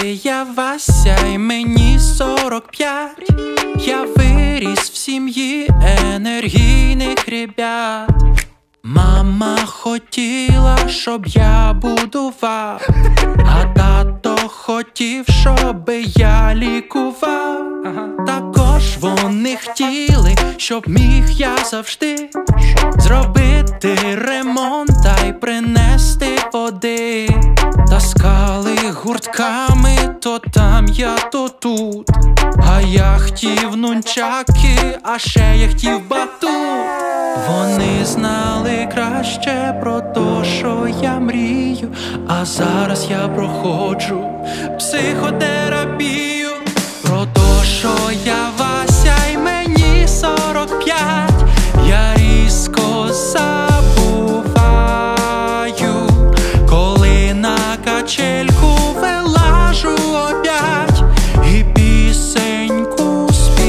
я Вася, і мені 45. Я виріс в сім'ї енергійних ребят. Мама хотіла, щоб я будував, а тато хотів, щоб я лікував. Також вони хотіли, щоб міг я завжди зробити ремонт та й принести води. Таскали гуртками, то там я, то тут. А я хотів нунчаки, а ще я хотів батут. Вони знали краще про то, що я мрію, а зараз я проходжу психотерапію. Про то, що я Вася, і мені 45. Я різко забуваю, коли на качельку вилажу опять і пісеньку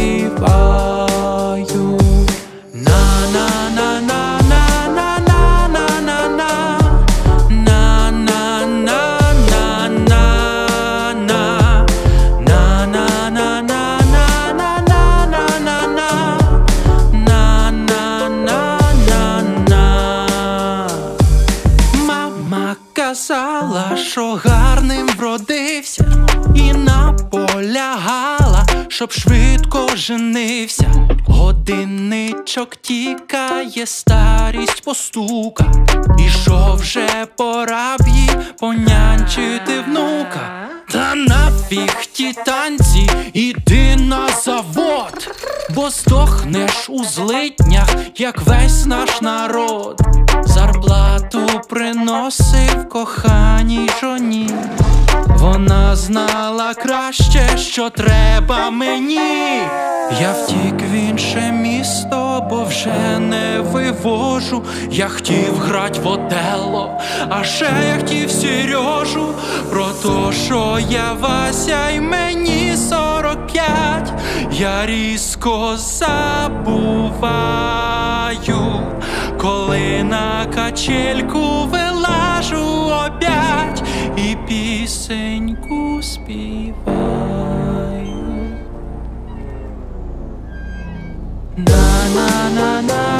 співаю. Казала, що гарним вродився, і наполягала, щоб швидко женився. Годинничок тікає, старість постука, і що вже пора б їй понянчити внука. Та нафіг ті танці, іди на завод, бо здохнеш у злиднях, як весь наш народ. Зарплату приносив коханій жоні, вона знала краще, що треба мені. Я втік в інше місто, бо вже не вивожу. Я хотів грать в Отелло, а ще я хотів Сережу. Про то, що я Вася, і мені 45. Я різко забуваю, коли на качельку вилажу опять і пісеньку співаю. На-на-на-на.